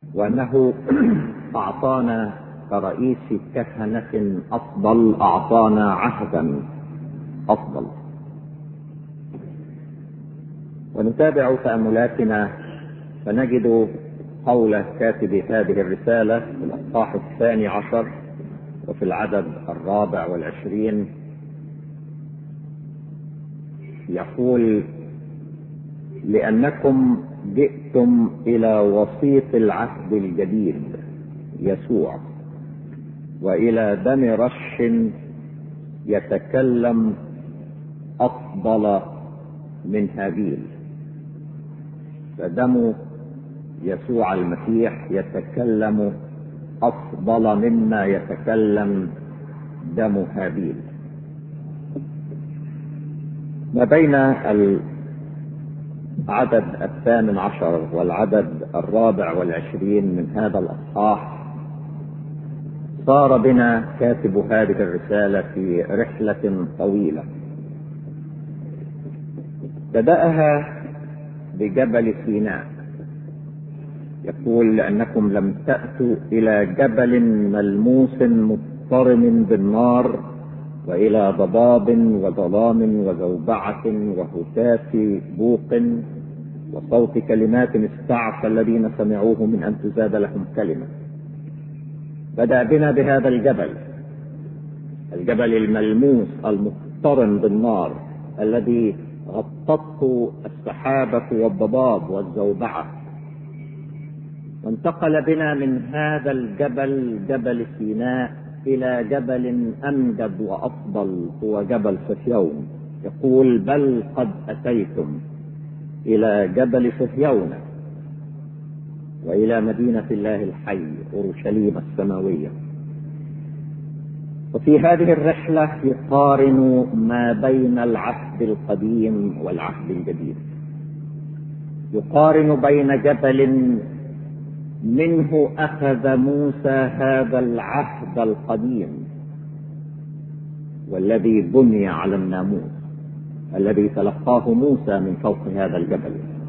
وأنه أعطانا كرئيس كهنة أفضل، أعطانا عهدا أفضل. ونتابع تأملاتنا فنجد قول كاتب هذه الرسالة في الأصحاح 12 وفي العدد 24 يقول: لأنكم جئتم إلى وسيط العهد الجديد يسوع، وإلى دم رش يتكلم أفضل من هابيل. فدم يسوع المسيح يتكلم أفضل مما يتكلم دم هابيل. ما بين العدد 18 والعدد 24 من هذا الأصحاح صار بنا كاتب هذه الرسالة في رحلة طويلة بدأها بجبل سيناء. يقول: لأنكم لم تأتوا إلى جبل ملموس مضطرم بالنار، وإلى ضباب وظلام وزوبعة وهتاف بوق وصوت كلمات استعفى الذين سمعوه من أن تزاد لهم كلمة. بدأ بنا بهذا الجبل الملموس المضطرم بالنار الذي غطته السحابة والضباب والزوبعة، وانتقل بنا من هذا الجبل جبل سيناء إلى جبل أمجد وأفضل هو جبل صهيون. يقول: بل قد أتيتم إلى جبل صهيون وإلى مدينة الله الحي أورشليم السماوية. وفي هذه الرحلة يقارن ما بين العهد القديم والعهد الجديد، يقارن بين جبل منه أخذ موسى هذا العهد القديم والذي بني على الناموس الذي تلقاه موسى من فوق هذا الجبل،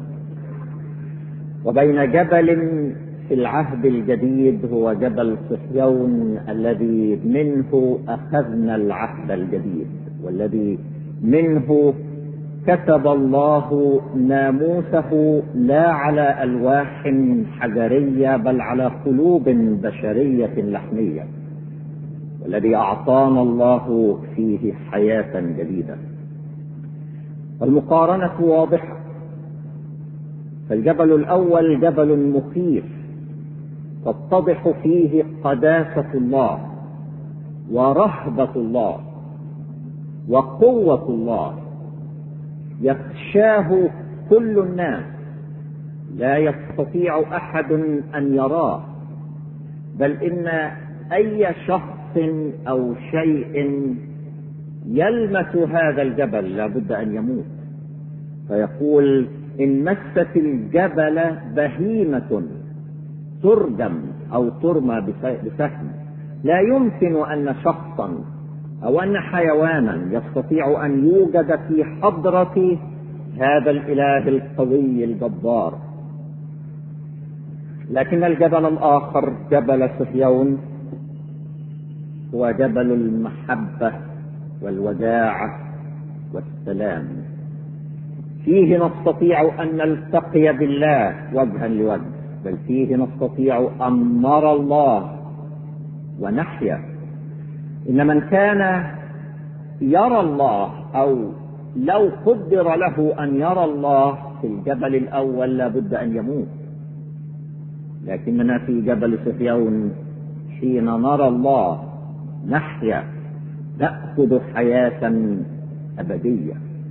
وبين جبل في العهد الجديد هو جبل صهيون الذي منه أخذنا العهد الجديد والذي منه كتب الله ناموسه لا على ألواح حجرية بل على قلوب بشرية لحمية، والذي أعطانا الله فيه حياة جديدة. المقارنة واضحة. فالجبل الأول جبل مخيف تتضح فيه قداسة الله ورهبة الله وقوة الله، يخشاه كل الناس، لا يستطيع أحد أن يراه، بل إن أي شخص أو شيء يلمس هذا الجبل لابد أن يموت. فيقول: إن مست الجبل بهيمة ترجم أو ترمى بسهم، لا يمكن أن شخصا أو أن حيوانا يستطيع أن يوجد في حضرة هذا الإله القوي الجبار. لكن الجبل الآخر جبل صهيون هو جبل المحبة والوداعة والسلام، فيه نستطيع أن نلتقي بالله وجها لوجه، بل فيه نستطيع أن نرى الله ونحيا. إن من كان يرى الله أو لو قدر له أن يرى الله في الجبل الأول لابد أن يموت، لكننا في جبل صهيون حين نرى الله نحيا، نأخذ حياة أبدية.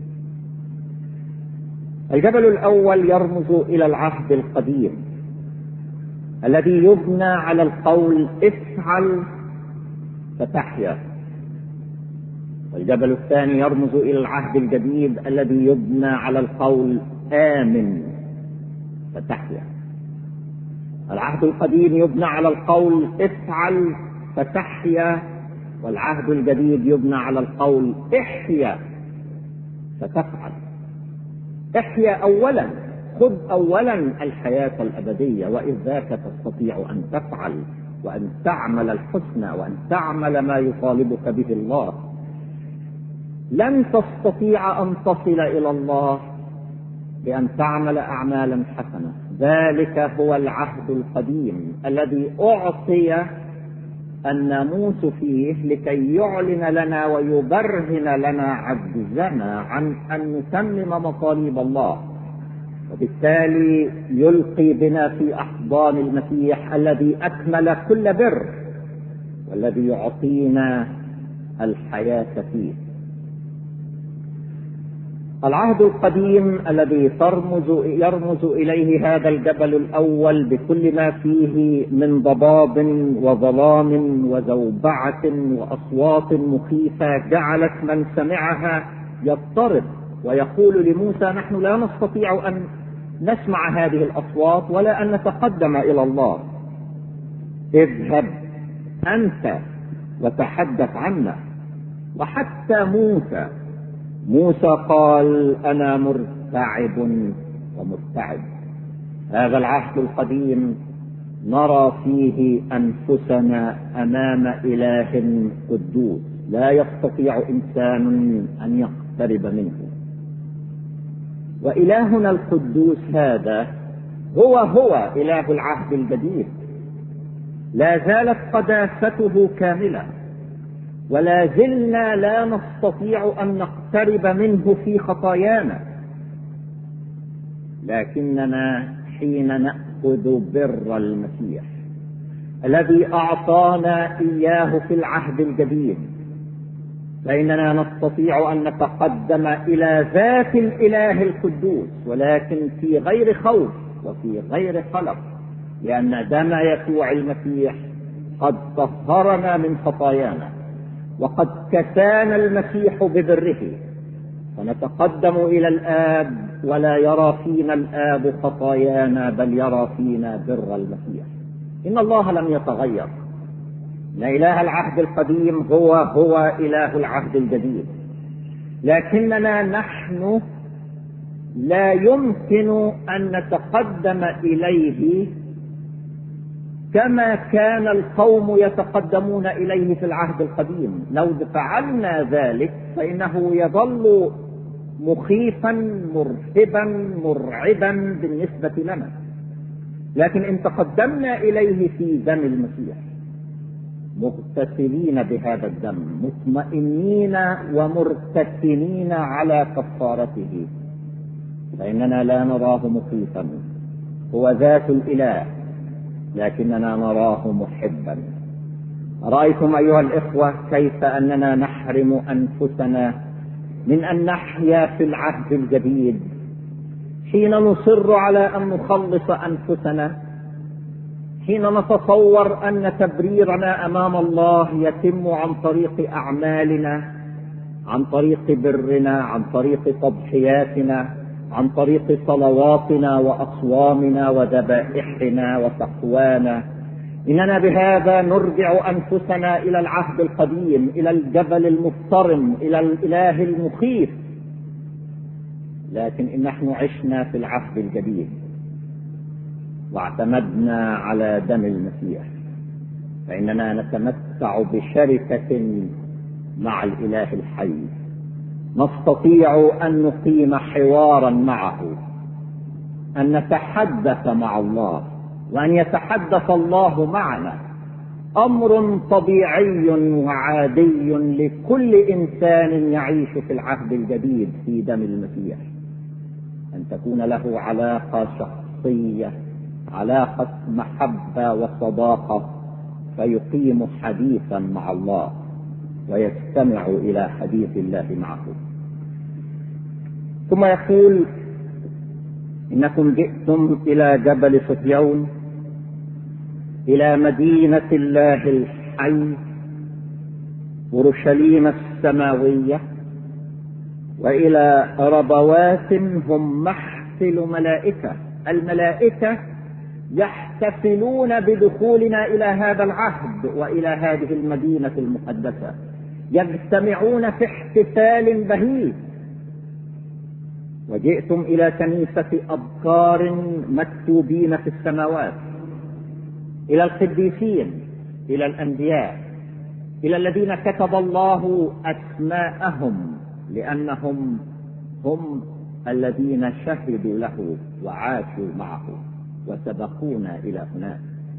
الجبل الأول يرمز إلى العهد القديم الذي يبنى على القول افعل فتحيا، والجبل الثاني يرمز إلى العهد الجديد الذي يبنى على القول آمن فتحيا. العهد القديم يبنى على القول افعل فتحيا، والعهد الجديد يبنى على القول احيا فتفعل. احيا أولا خذ أولا الحياة الأبدية، وإذ ذاك تستطيع أن تفعل وأن تعمل الحسنى وأن تعمل ما يطالبك به الله. لن تستطيع أن تصل إلى الله بأن تعمل أعمالا حسنة. ذلك هو العهد القديم الذي أعطي الناموس فيه لكي يعلن لنا ويبرهن لنا عجزنا عن أن نتمم مطالب الله، وبالتالي يلقي بنا في أحضان المسيح الذي أكمل كل بر والذي يعطينا الحياة فيه. العهد القديم الذي يرمز إليه هذا الجبل الأول بكل ما فيه من ضباب وظلام وزوبعة وأصوات مخيفة جعلت من سمعها يضطرب ويقول لموسى: نحن لا نستطيع أن نسمع هذه الأصوات ولا أن نتقدم إلى الله. اذهب أنت وتحدث عنا. وحتى موسى قال: أنا مرتعب ومرتعب. هذا العهد القديم نرى فيه أنفسنا أمام إله قدوس لا يستطيع إنسان أن يقترب منه. وإلهنا القدوس هذا هو إله العهد الجديد. لا زالت قداسته كاملة، ولا زلنا لا نستطيع أن نقترب منه في خطايانا، لكننا حين نأخذ بر المسيح الذي أعطانا إياه في العهد الجديد فإننا نستطيع أن نتقدم إلى ذات الإله القدوس، ولكن في غير خوف وفي غير قلق، لأن دم يسوع المسيح قد طهرنا من خطايانا وقد كسانا المسيح ببره، فنتقدم إلى الآب ولا يرى فينا الآب خطايانا بل يرى فينا بر المسيح. إن الله لم يتغير، إن إله العهد القديم هو إله العهد الجديد، لكننا نحن لا يمكن أن نتقدم إليه كما كان القوم يتقدمون إليه في العهد القديم. لو فعلنا ذلك فإنه يظل مخيفا مرهبا مرعبا بالنسبة لنا، لكن إن تقدمنا إليه في دم المسيح مغتسلين بهذا الدم مطمئنين ومرتكنين على كفارته فإننا لا نراه مخيفا، هو ذات الإله، لكننا نراه محبا. رأيتم أيها الإخوة كيف أننا نحرم أنفسنا من أن نحيا في العهد الجديد حين نصر على أن نخلص أنفسنا، حين نتصور أن تبريرنا أمام الله يتم عن طريق أعمالنا، عن طريق برنا، عن طريق تضحياتنا، عن طريق صلواتنا وأصوامنا وذبائحنا وتقوانا. إننا بهذا نرجع أنفسنا إلى العهد القديم، إلى الجبل المضطرم، إلى الإله المخيف. لكن إن نحن عشنا في العهد الجديد واعتمدنا على دم المسيح فإننا نتمتع بشركة مع الإله الحي، نستطيع أن نقيم حوارا معه، أن نتحدث مع الله وأن يتحدث الله معنا. أمر طبيعي وعادي لكل إنسان يعيش في العهد الجديد في دم المسيح، أن تكون له علاقة شخصية، علاقة محبة وصداقة، فيقيم حديثا مع الله ويستمع إلى حديث الله معه. ثم يقول: إنكم جئتم إلى جبل صهيون، إلى مدينة الله الحي، أورشليم السماوية، وإلى ربوات هم محفل ملائكة. الملائكة يحتفلون بدخولنا إلى هذا العهد وإلى هذه المدينة المقدسة، يجتمعون في احتفال بهيج. وجئتم إلى كنيسة أبكار مكتوبين في السماوات، إلى القديسين، إلى الأنبياء، إلى الذين كتب الله أسماءهم، لأنهم هم الذين شهدوا له وعاشوا معه وسبقونا إلى هناك.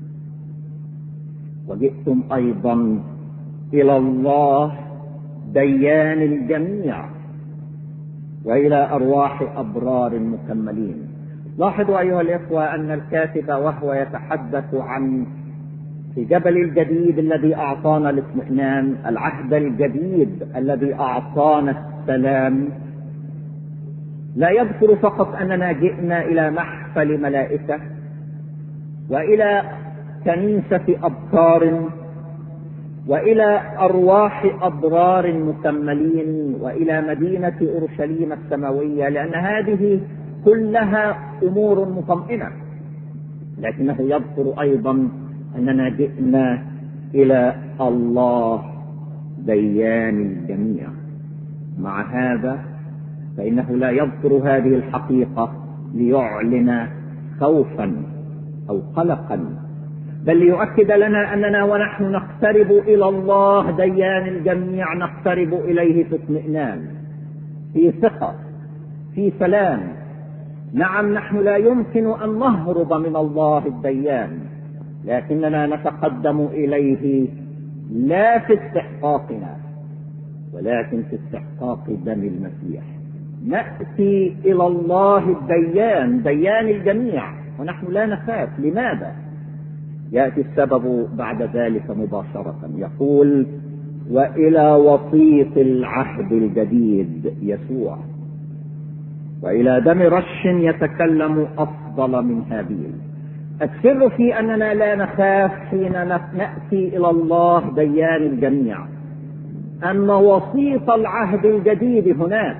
وجئتم أيضا إلى الله ديان الجميع، وإلى أرواح أبرار مكملين. لاحظوا أيها الإخوة أن الكاتب وهو يتحدث عن في جبل الجديد الذي أعطانا الاطمئنان، العهد الجديد الذي أعطانا السلام، لا يذكر فقط أننا جئنا إلى محفل ملائكة وإلى كنيسة أبكار وإلى أرواح أبرار مكملين وإلى مدينة أورشليم السماوية، لأن هذه كلها أمور مطمئنة، لكنه يذكر أيضا أننا جئنا إلى الله ديان الجميع. مع هذا فإنه لا يذكر هذه الحقيقة ليعلن خوفا أو قلقا، بل ليؤكد لنا أننا ونحن نقترب إلى الله ديان الجميع نقترب إليه في اطمئنان، في ثقة، في سلام. نعم، نحن لا يمكن أن نهرب من الله الديان، لكننا نتقدم إليه لا في استحقاقنا ولكن في استحقاق دم المسيح. نأتي إلى الله الديان، ديان الجميع، ونحن لا نخاف. لماذا؟ يأتي السبب بعد ذلك مباشرة، يقول: وإلى وسيط العهد الجديد يسوع، وإلى دم رش يتكلم أفضل من هابيل. السر في أننا لا نخاف حين نأتي إلى الله ديان الجميع أن وسيط العهد الجديد هناك،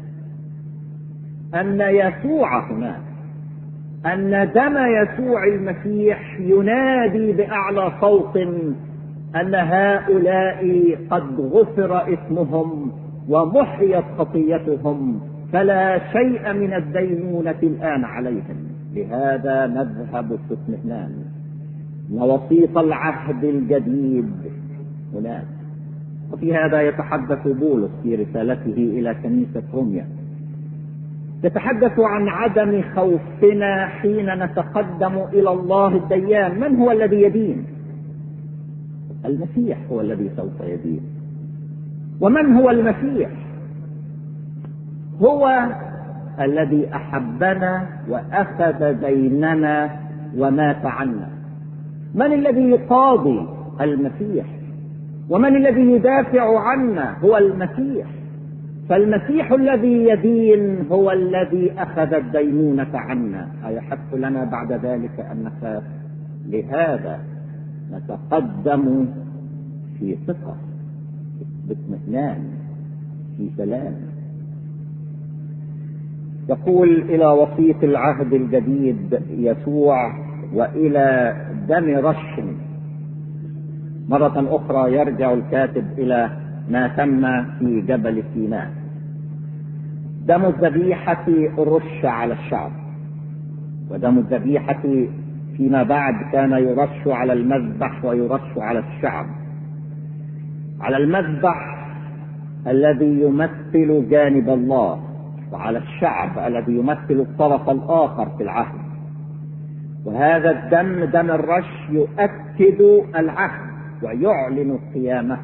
أن يسوع هناك، أن دم يسوع المسيح ينادي بأعلى صوت أن هؤلاء قد غفر إثمهم ومحيت خطيتهم، فلا شيء من الدينونة الآن عليهم. لهذا نذهب في اطمئنان أن وسيط العهد الجديد هناك. وفي هذا يتحدث بولس في رسالته إلى كنيسة روميا، يتحدث عن عدم خوفنا حين نتقدم إلى الله الديان. من هو الذي يدين؟ المسيح هو الذي سوف يدين. ومن هو المسيح؟ هو الذي أحبنا وأخذ ديننا ومات عنا. من الذي يقاضي؟ المسيح. ومن الذي يدافع عنا؟ هو المسيح. فالمسيح الذي يدين هو الذي أخذ الدينونة عنا. أيحق لنا بعد ذلك أن نخاف؟ لهذا نتقدم في ثقة، باطمئنان، في سلام. يقول: إلى وسيط العهد الجديد يسوع، وإلى دم رش. مرة أخرى يرجع الكاتب إلى ما تم في جبل سيناء. دم الذبيحة رش على الشعب، ودم الذبيحة فيما بعد كان يرش على المذبح ويرش على الشعب. على المذبح الذي يمثل جانب الله، وعلى الشعب الذي يمثل الطرف الآخر في العهد. وهذا الدم، دم الرش، يؤكد العهد ويعلن قيامه.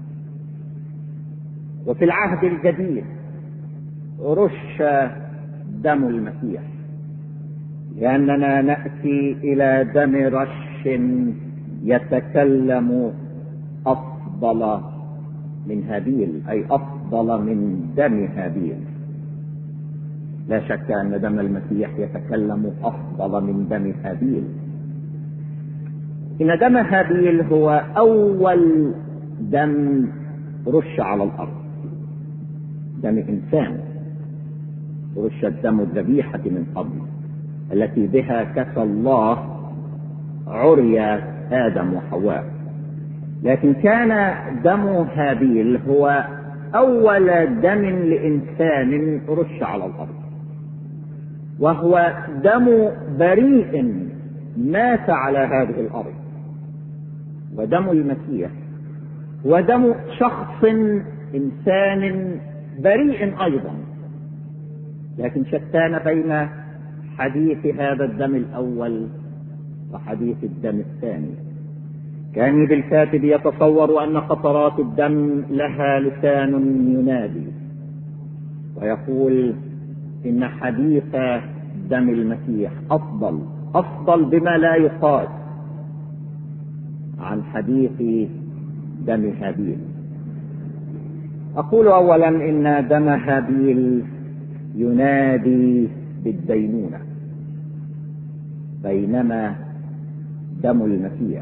وفي العهد الجديد رش دم المسيح، لأننا نأتي إلى دم رش يتكلم أفضل من هابيل، أي أفضل من دم هابيل. لا شك أن دم المسيح يتكلم أفضل من دم هابيل. إن دم هابيل هو أول دم رش على الأرض، دم إنسان. رش الدم الذبيحة من قبل التي بها كسى الله عري آدم وحواء، لكن كان دم هابيل هو أول دم لإنسان رش على الأرض. وهو دم بريء مات على هذه الأرض. ودم المسيح ودم شخص إنسان بريء أيضا، لكن شتان بين حديث هذا الدم الأول وحديث الدم الثاني. كان بالكاتب يتصور أن قطرات الدم لها لسان ينادي ويقول إن حديث دم المسيح أفضل بما لا يقاس عن حديث دم هابيل. أقول أولا إن دم هابيل ينادي بالدينونة، بينما دم المسيح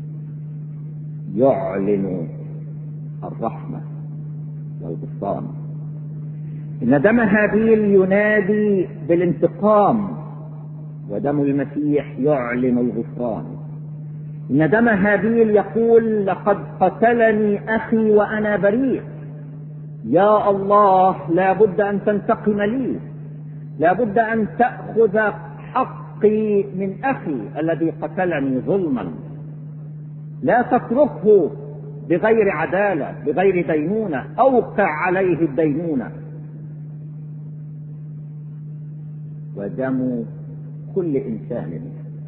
يعلن الرحمة والغفران. إن دم هابيل ينادي بالانتقام، ودم المسيح يعلن الغفران. إن دم هابيل يقول لقد قتلني أخي وأنا بريء، يا الله لا بد أن تنتقم لي، لا بد أن تأخذ حقي من أخي الذي قتلني ظلما، لا تتركه بغير عدالة بغير دينونة، أوقع عليه الدينونة. ودم كل إنسان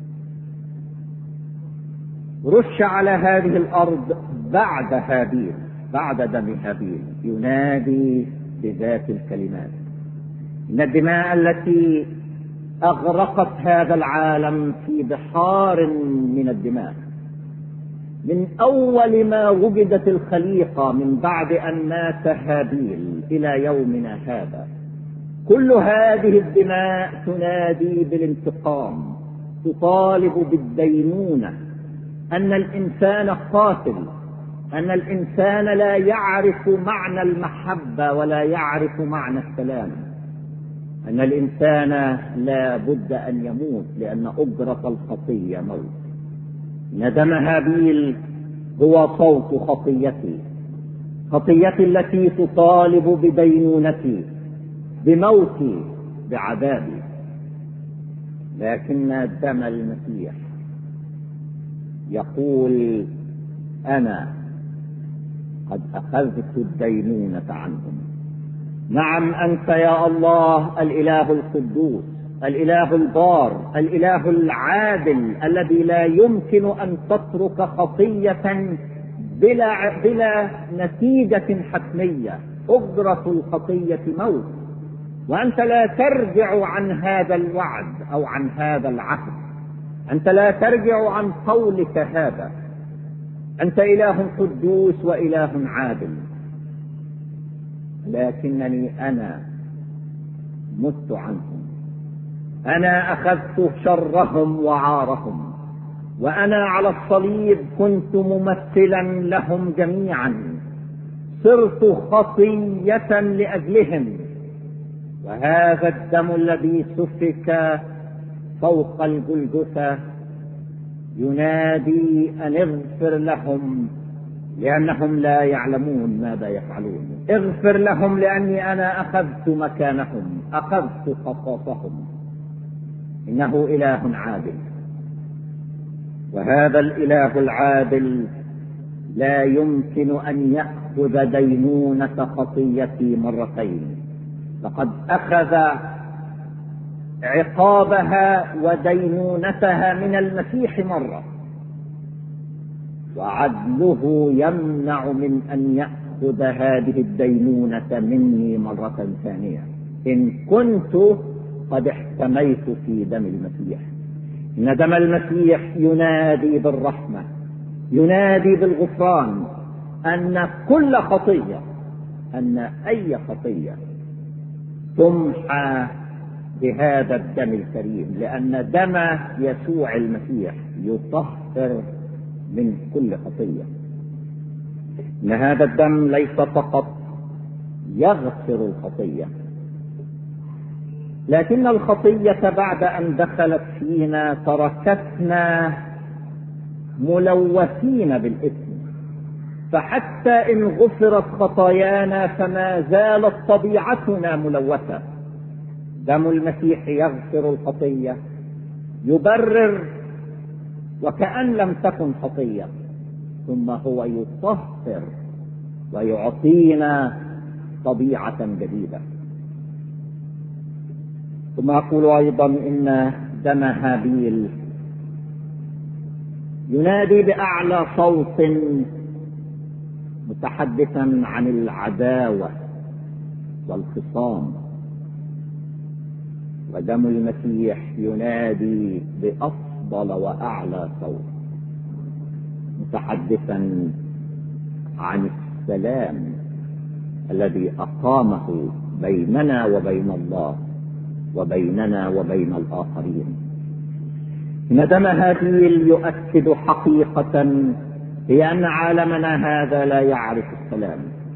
رش على هذه الأرض بعد هابيل، بعد دم هابيل، ينادي بذات الكلمات. إن الدماء التي أغرقت هذا العالم في بحار من الدماء من أول ما وجدت الخليقة، من بعد أن مات هابيل إلى يومنا هذا، كل هذه الدماء تنادي بالانتقام، تطالب بالدينونة، أن الإنسان قاتل، أن الإنسان لا يعرف معنى المحبة ولا يعرف معنى السلام، أن الإنسان لا بد أن يموت لأن أجرة الخطية موت. إن دم هابيل هو صوت خطيتي التي تطالب بدينونتي، بموتي، بعذابي. لكن دم المسيح يقول أنا قد أخذت الدينونة عنهم. نعم أنت يا الله الإله القدوس، الإله البار، الإله العادل، الذي لا يمكن أن تترك خطية بلا نتيجة حتمية. أجرة الخطية موت، وأنت لا ترجع عن هذا الوعد أو عن هذا العهد، أنت لا ترجع عن قولك هذا. أنت إله قدوس وإله عادل، لكنني أنا مت عنهم، أنا أخذت شرهم وعارهم، وأنا على الصليب كنت ممثلا لهم جميعا، صرت خطية لأجلهم. وهذا الدم الذي سفك فوق الجلجثة ينادي أن اغفر لهم لأنهم لا يعلمون ماذا يفعلون. اغفر لهم لأني أنا أخذت مكانهم، أخذت قصاصهم. إنه إله عادل، وهذا الإله العادل لا يمكن أن يأخذ دينونة خطيتي مرتين. لقد أخذ عقابها ودينونتها من المسيح مرة، وعدله يمنع من أن يأخذ هذه الدينونة مني مرة ثانية إن كنت قد احتميت في دم المسيح. إن دم المسيح ينادي بالرحمة، ينادي بالغفران، أن كل خطية، أن أي خطية تمحى بهذا الدم الكريم، لأن دم يسوع المسيح يطهر من كل خطية. إن هذا الدم ليس فقط يغفر الخطية، لكن الخطية بعد أن دخلت فينا تركتنا ملوثين بالإثم، فحتى إن غفرت خطايانا فما زالت طبيعتنا ملوثة، دم المسيح يغفر الخطية، يبرر وكأن لم تكن خطية، ثم هو يطهر ويعطينا طبيعة جديدة. ثم أقول أيضا إن دم هابيل ينادي بأعلى صوت متحدثا عن العداوة والخصام، ودم المسيح ينادي بأفضل وأعلى صوت متحدثا عن السلام الذي أقامه بيننا وبين الله وبيننا وبين الآخرين. إن دم هابيل يؤكد حقيقة هي أن عالمنا هذا لا يعرف السلام،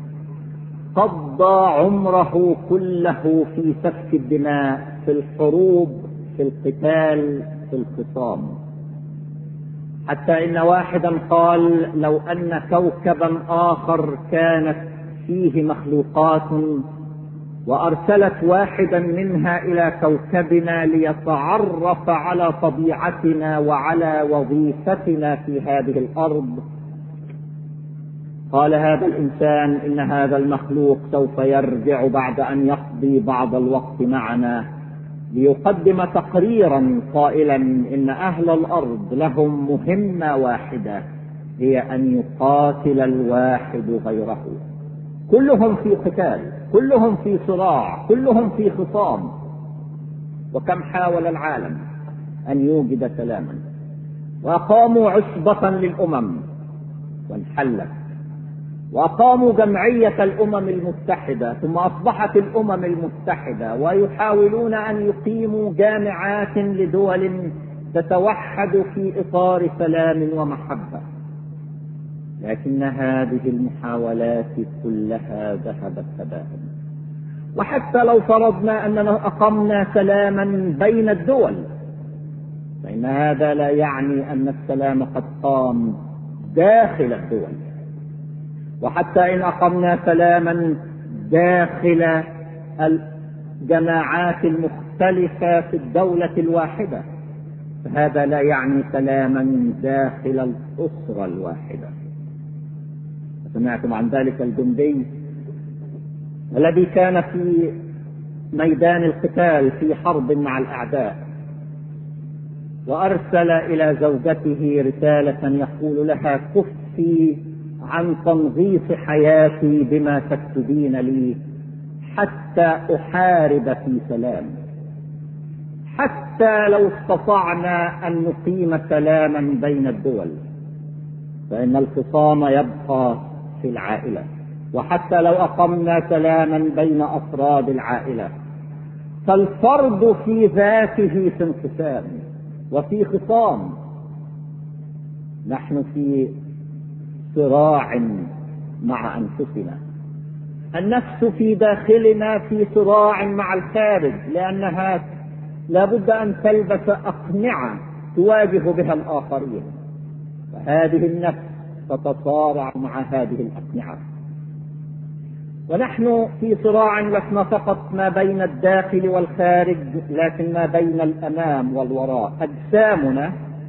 قضى عمره كله في سفك الدماء، في الحروب، في القتال، في الخصام، حتى إن واحدا قال لو أن كوكبا آخر كانت فيه مخلوقات وأرسلت واحدا منها إلى كوكبنا ليتعرف على طبيعتنا وعلى وظيفتنا في هذه الأرض، قال هذا الإنسان إن هذا المخلوق سوف يرجع بعد أن يقضي بعض الوقت معنا ليقدم تقريرا قائلا إن أهل الأرض لهم مهمة واحدة، هي أن يقاتل الواحد غيره. كلهم في قتال، كلهم في صراع، كلهم في خصام. وكم حاول العالم أن يوجد سلاما، وأقاموا عصبة للأمم وانحلت، وأقاموا جمعية الأمم المتحدة، ثم أصبحت الأمم المتحدة، ويحاولون أن يقيموا جامعات لدول تتوحد في إطار سلام ومحبة، لكن هذه المحاولات كلها ذهبت هباء. وحتى لو فرضنا أننا أقمنا سلاما بين الدول، فإن هذا لا يعني أن السلام قد قام داخل الدول. وحتى إن أقمنا سلاما داخل الجماعات المختلفة في الدولة الواحدة، فهذا لا يعني سلاما داخل الأسرة الواحدة. سمعتم عن ذلك الجندي الذي كان في ميدان القتال في حرب مع الأعداء، وأرسل إلى زوجته رسالة يقول لها كفي عن تنغيص حياتي بما تكتبين لي حتى أحارب في سلام. حتى لو استطعنا أن نقيم سلاما بين الدول، فإن الخصام يبقى في العائلة. وحتى لو أقمنا سلاما بين أفراد العائلة، فالفرد في ذاته في انقسام وفي خصام. نحن في صراع مع أنفسنا، النفس في داخلنا في صراع مع الخارج، لأنها لابد أن تلبس أقنعة تواجه بها الآخرين، فهذه النفس تتصارع مع هذه الأقنعة. ونحن في صراع لسنا فقط ما بين الداخل والخارج، لكن ما بين الأمام والوراء. أجسامنا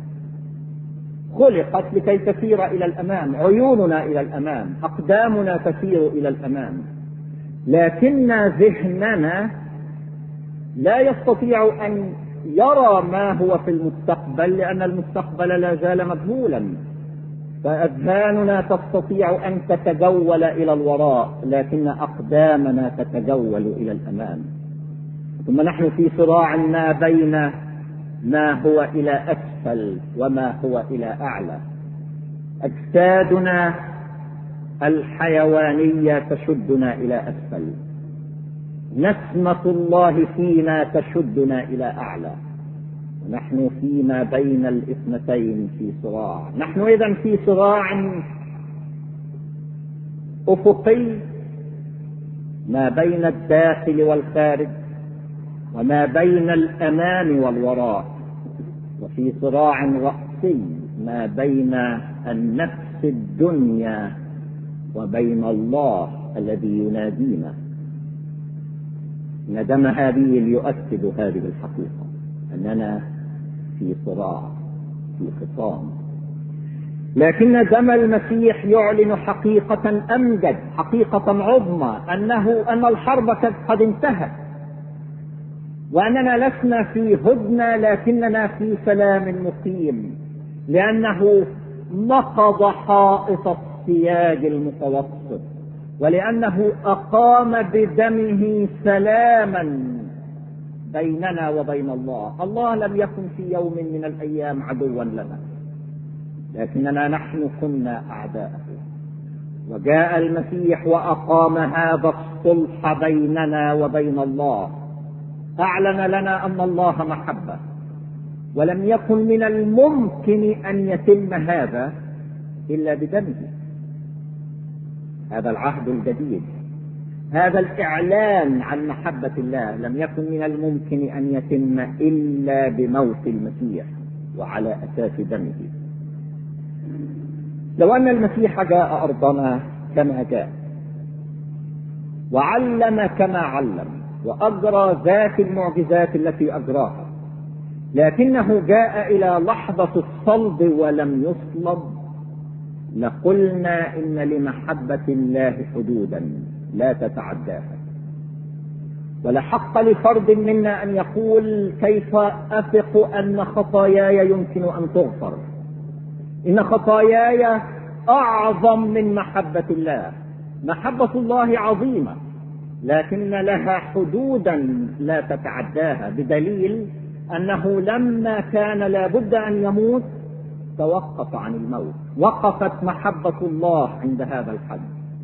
خلقت لكي تسير إلى الأمام، عيوننا إلى الأمام، أقدامنا تسير إلى الأمام، لكن ذهننا لا يستطيع أن يرى ما هو في المستقبل، لأن المستقبل لا زال مجهولا. فأذهاننا تستطيع أن تتجول إلى الوراء، لكن أقدامنا تتجول إلى الأمام. ثم نحن في صراع ما بين ما هو إلى أسفل وما هو إلى أعلى. أجسادنا الحيوانية تشدنا إلى أسفل، نسمة الله فينا تشدنا إلى أعلى، ونحن فيما بين الاثنتين في صراع. نحن إذن في صراع أفقي ما بين الداخل والخارج، وما بين الأمام والوراء، وفي صراع رأسي ما بين النفس الدنيا وبين الله الذي ينادينا. إن دم هابيل يؤكد هذه الحقيقة، أننا في صراع، في خصام، لكن دم المسيح يعلن حقيقة أمجد، حقيقة عظمى، أن الحرب قد انتهت، وأننا لسنا في هدنة لكننا في سلام مقيم، لأنه نقض حائط السياج المتوسط، ولأنه أقام بدمه سلاما بيننا وبين الله. الله لم يكن في يوم من الأيام عدوا لنا، لكننا نحن كنا أعداءه، وجاء المسيح وأقام هذا الصلح بيننا وبين الله، أعلن لنا أن الله محبة، ولم يكن من الممكن أن يتم هذا إلا بدمه. هذا العهد الجديد، هذا الإعلان عن محبة الله لم يكن من الممكن أن يتم إلا بموت المسيح وعلى أساس دمه. لو أن المسيح جاء أرضنا كما جاء، وعلم كما علم، وأجرى ذات المعجزات التي أجراها، لكنه جاء إلى لحظة الصلب ولم يصلب، لقلنا إن لمحبة الله حدودا لا تتعداها. ولحق لفرد منا أن يقول: كيف أثق أن خطاياي يمكن أن تغفر؟ إن خطاياي أعظم من محبة الله. محبة الله عظيمة، لكن لها حدودا لا تتعداها، بدليل أنه لما كان لابد أن يموت توقف عن الموت، وقفت محبة الله عند هذا الحد.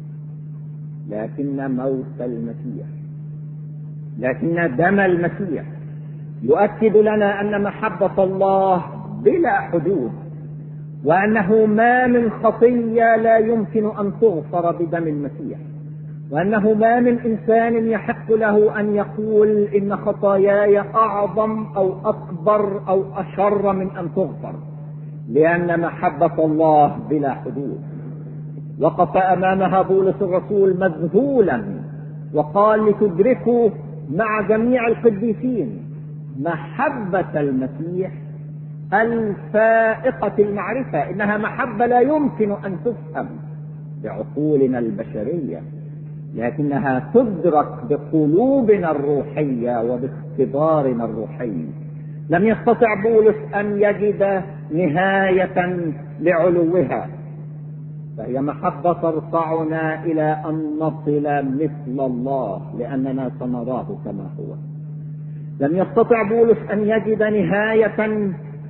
لكن موت المسيح، لكن دم المسيح يؤكد لنا أن محبة الله بلا حدود، وأنه ما من خطية لا يمكن أن تغفر بدم المسيح، وأنه ما من إنسان يحق له أن يقول إن خطاياي أعظم أو أكبر أو أشر من أن تغفر، لأن محبة الله بلا حدود. وقف أمامها بولس الرسول مذهولا وقال: لتدركوا مع جميع القديسين محبة المسيح الفائقة المعرفة. إنها محبة لا يمكن أن تفهم بعقولنا البشرية، لكنها تدرك بقلوبنا الروحية وباختبارنا الروحي. لم يستطع بولس أن يجد نهاية لعلوها، فهي محبة ترفعنا إلى أن نصل مثل الله، لأننا سنراه كما هو. لم يستطع بولس أن يجد نهاية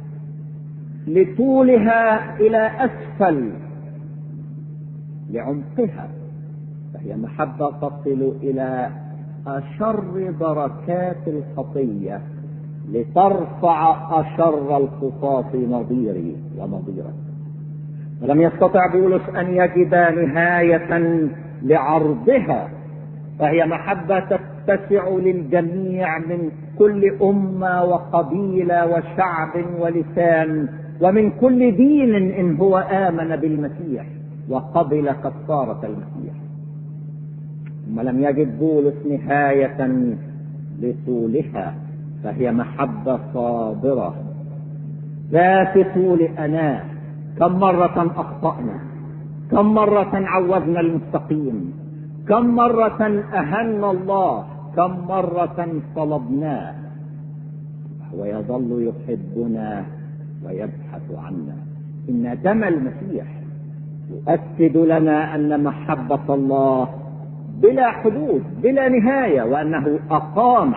لطولها إلى أسفل لعمقها، فهي محبة تصل إلى أشر دركات الخطية لترفع أشر الخطاة نظيري ونظيرك. ولم يستطع بولس أن يجد نهاية لعرضها، فهي محبة تتسع للجميع من كل أمة وقبيلة وشعب ولسان ومن كل دين، إن هو آمن بالمسيح وقبل كفارة المسيح. ثم لم يجد بولس نهاية لطولها، فهي محبة صابرة ذات طول أناة. كم مرة أخطأنا، كم مرة عوزنا المستقيم، كم مرة أهنا الله، كم مرة صلبناه، ويظل يحبنا ويبحث عنا. إن دم المسيح يؤكد لنا أن محبة الله بلا حدود بلا نهاية، وأنه أقام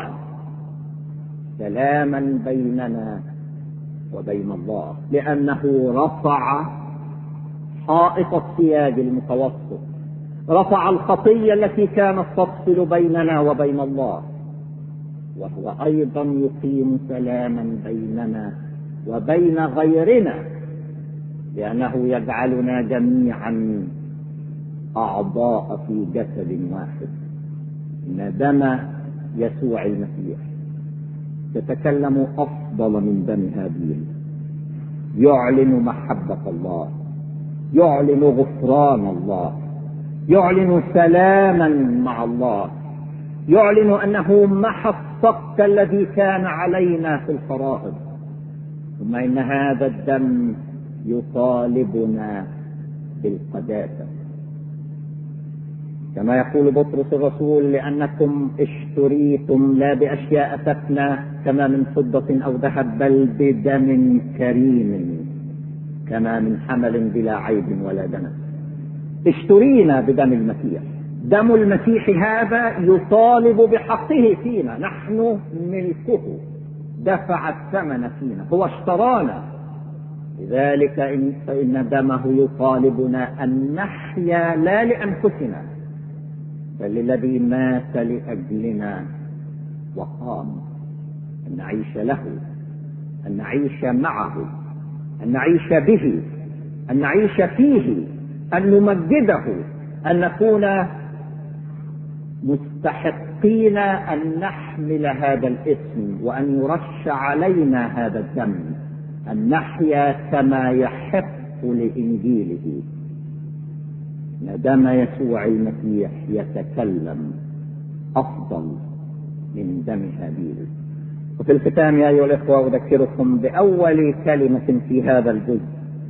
سلاما بيننا وبين الله، لأنه رفع حائط السياج المتوسط، رفع الخطية التي كانت تفصل بيننا وبين الله، وهو أيضا يقيم سلاما بيننا وبين غيرنا، لأنه يجعلنا جميعا أعضاء في جسد واحد. إن دم يسوع المسيح يتكلم أفضل من دم هابيل، يعلن محبة الله، يعلن غفران الله، يعلن سلاما مع الله، يعلن أنه محى الصك الذي كان علينا في الفرائض، ثم إن هذا الدم يطالبنا بالقداسة، كما يقول بطرس الرسول: لأنكم اشتريتم لا بأشياء تفنى كما من فضة أو ذهب، بل بدم كريم كما من حمل بلا عيب ولا دنس. اشترينا بدم المسيح. دم المسيح هذا يطالب بحقه فينا، نحن ملكه، دفع الثمن فينا، هو اشترانا. لذلك فإن دمه يطالبنا أن نحيا لا لأنفسنا بل للذي مات لأجلنا وقام، أن نعيش له، أن نعيش معه، أن نعيش به، أن نعيش فيه، أن نمجده، أن نكون مستحقين أن نحمل هذا الاسم وأن يرش علينا هذا الدم، أن نحيا كما يحق لإنجيله. دم يسوع المسيح يتكلم أفضل من دم هابيل. وفي الختام يا أيها الإخوة أذكركم بأول كلمة في هذا الجزء: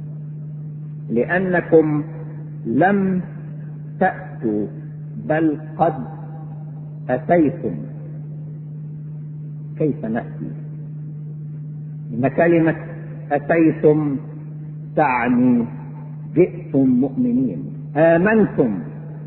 لأنكم لم تأتوا بل قد أتيتم. كيف نأتي؟ إن كلمة أتيتم تعني جئتم مؤمنين، آمنتم.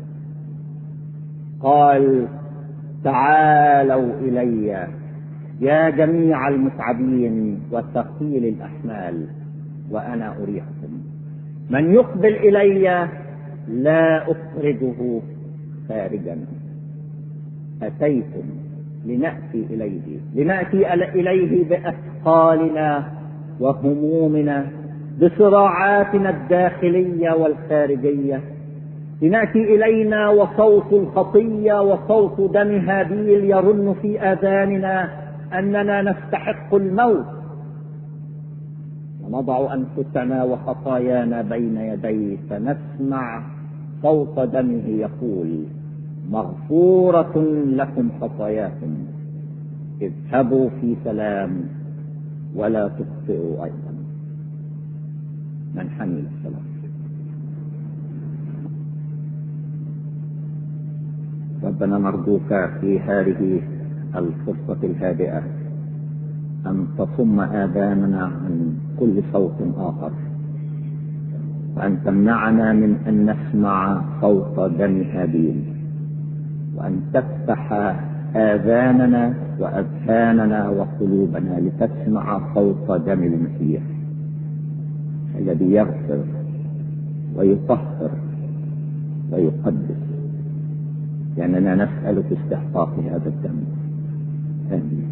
قال: تعالوا إلي يا جميع المتعبين والثقيل الأحمال وأنا أريحكم. من يقبل إلي لا أخرجه خارجا. أتيتم لنأتي إليه بأثقالنا وهمومنا، بصراعاتنا الداخلية والخارجية. لنأتي إلينا وصوت الخطية وصوت دم هابيل يرن في آذاننا أننا نستحق الموت، ونضع أنفسنا وخطايانا بين يديه فنسمع صوت دمه يقول: مغفورة لكم خطاياكم، اذهبوا في سلام ولا تخطئوا أيضا. من حمل السلام. ربنا نرجوك في هذه الفرصة الهادئة أن تصم آذاننا عن كل صوت آخر، وأن تمنعنا من أن نسمع صوت دم هابيل، وأن تفتح آذاننا وأذهاننا وقلوبنا لتسمع صوت دم المسيح الذي يغفر ويطهر ويقدس، لأننا نسألك استحقاق هذا الدم. آمين.